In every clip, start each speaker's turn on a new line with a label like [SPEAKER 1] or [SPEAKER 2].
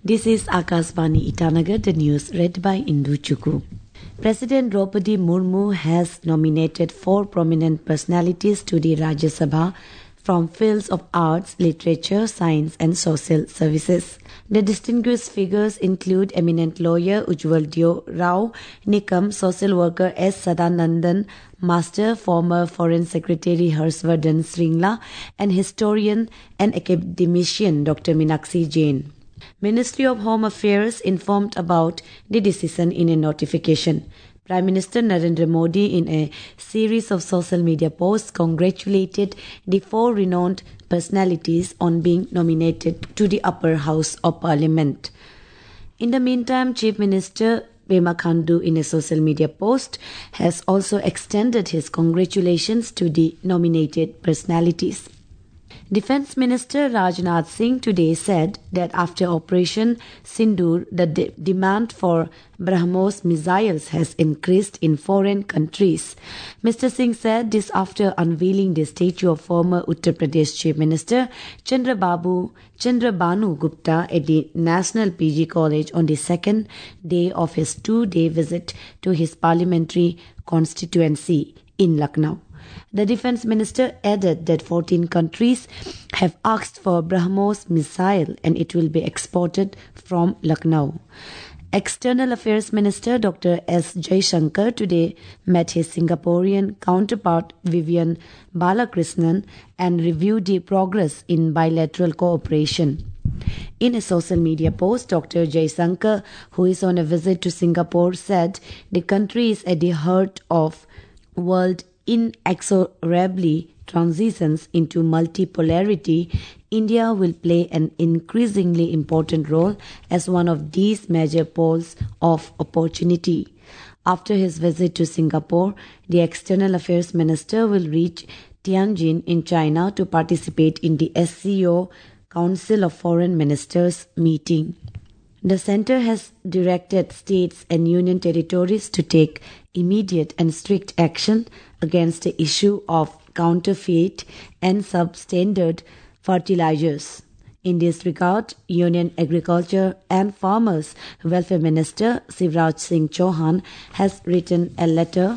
[SPEAKER 1] This is Akashvani Itanagar, the news read by Indu Chukwu. President Draupadi Murmu has nominated 4 prominent personalities to the Rajya Sabha from fields of arts, literature, science and social services. The distinguished figures include eminent lawyer Ujjwal Rao Nikam, social worker S. Sadanandan Master, former Foreign Secretary Harshvardhan Shringla, and historian and academician Dr. Meenakshi Jain. Ministry of Home Affairs informed about the decision in a notification. Prime Minister Narendra Modi, in a series of social media posts, congratulated the 4 renowned personalities on being nominated to the upper house of parliament. In the meantime, Chief Minister Pema Khandu, in a social media post, has also extended his congratulations to the nominated personalities. Defence Minister Rajnath Singh today said that after Operation Sindoor, the demand for BrahMos missiles has increased in foreign countries. Mr. Singh said this after unveiling the statue of former Uttar Pradesh Chief Minister Chandrabanu Gupta at the National PG College on the second day of his 2-day visit to his parliamentary constituency in Lucknow. The Defence Minister added that 14 countries have asked for BrahMos missile and it will be exported from Lucknow. External Affairs Minister Dr. S. Jaishankar today met his Singaporean counterpart Vivian Balakrishnan and reviewed the progress in bilateral cooperation. In a social media post, Dr. Jaishankar, who is on a visit to Singapore, said the country is at the heart of world inexorably transitions into multipolarity. India will play an increasingly important role as one of these major poles of opportunity. After his visit to Singapore, the External Affairs Minister will reach Tianjin in China to participate in the SCO Council of Foreign Ministers meeting. The Centre has directed states and union territories to take immediate and strict action against the issue of counterfeit and substandard fertilizers. In this regard, Union Agriculture and Farmers Welfare Minister Shivraj Singh Chauhan has written a letter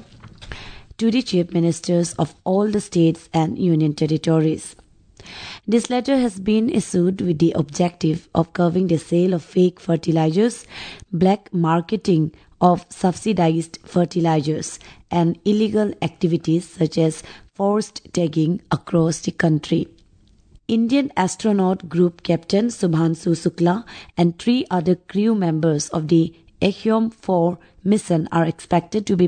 [SPEAKER 1] to the Chief Ministers of all the states and union territories. This letter has been issued with the objective of curbing the sale of fake fertilizers, black marketing of subsidized fertilizers, and illegal activities such as forced tagging across the country. Indian astronaut group captain Subhanshu Shukla and 3 other crew members of the Axiom-4 mission are expected to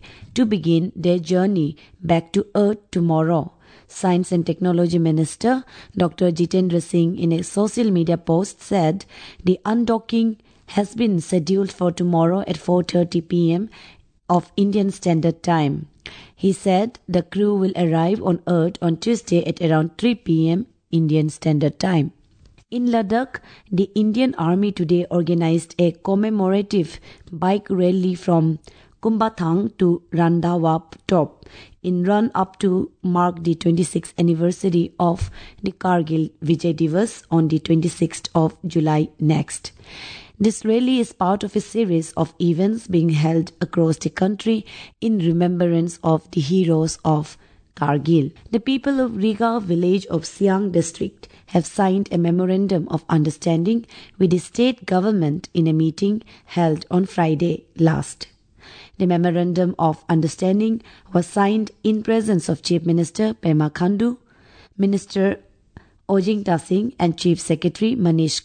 [SPEAKER 1] begin their journey back to Earth tomorrow. Science and Technology Minister Dr. Jitendra Singh, in a social media post, said the undocking has been scheduled for tomorrow at 4:30 p.m. of Indian Standard Time. He said the crew will arrive on Earth on Tuesday at around 3 p.m. Indian Standard Time. In Ladakh, the Indian Army today organized a commemorative bike rally from Kumbathang to Randhawa Top in run-up to mark the 26th anniversary of the Kargil Vijay Divas on the 26th of July next. This rally is part of a series of events being held across the country in remembrance of the heroes of Kargil. The people of Riga village of Siang district have signed a memorandum of understanding with the state government in a meeting held on Friday last. The memorandum of understanding was signed in presence of Chief Minister Pema Khandu, Minister Ojingta Singh and Chief Secretary Manish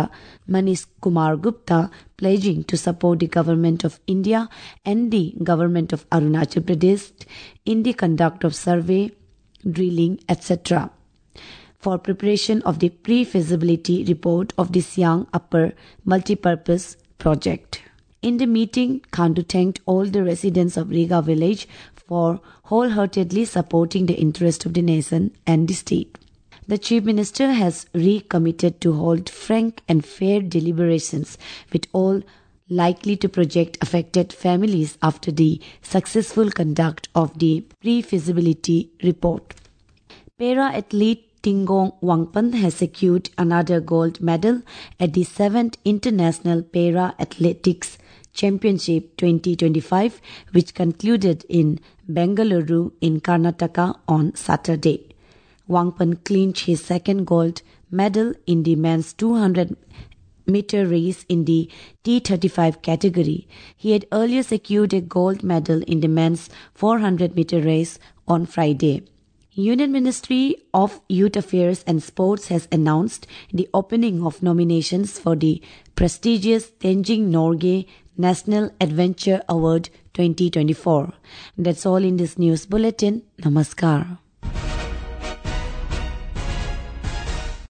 [SPEAKER 1] Kumar Gupta, pledging to support the Government of India and the Government of Arunachal Pradesh in the conduct of survey, drilling, etc. for preparation of the pre-feasibility report of the Siang Upper Multipurpose Project. In the meeting, Khandu thanked all the residents of Riga village for wholeheartedly supporting the interest of the nation and the state. The Chief Minister has recommitted to hold frank and fair deliberations with all likely to project affected families after the successful conduct of the pre-feasibility report. Para-athlete Tingong Wangpan has secured another gold medal at the 7th International Para Athletics Championship 2025, which concluded in Bengaluru in Karnataka on Saturday. Wangpan clinched his second gold medal in the men's 200-meter race in the T35 category. He had earlier secured a gold medal in the men's 400-meter race on Friday. Union Ministry of Youth Affairs and Sports has announced the opening of nominations for the prestigious Tenzing Norgay National Adventure Award 2024. That's all in this news bulletin. Namaskar.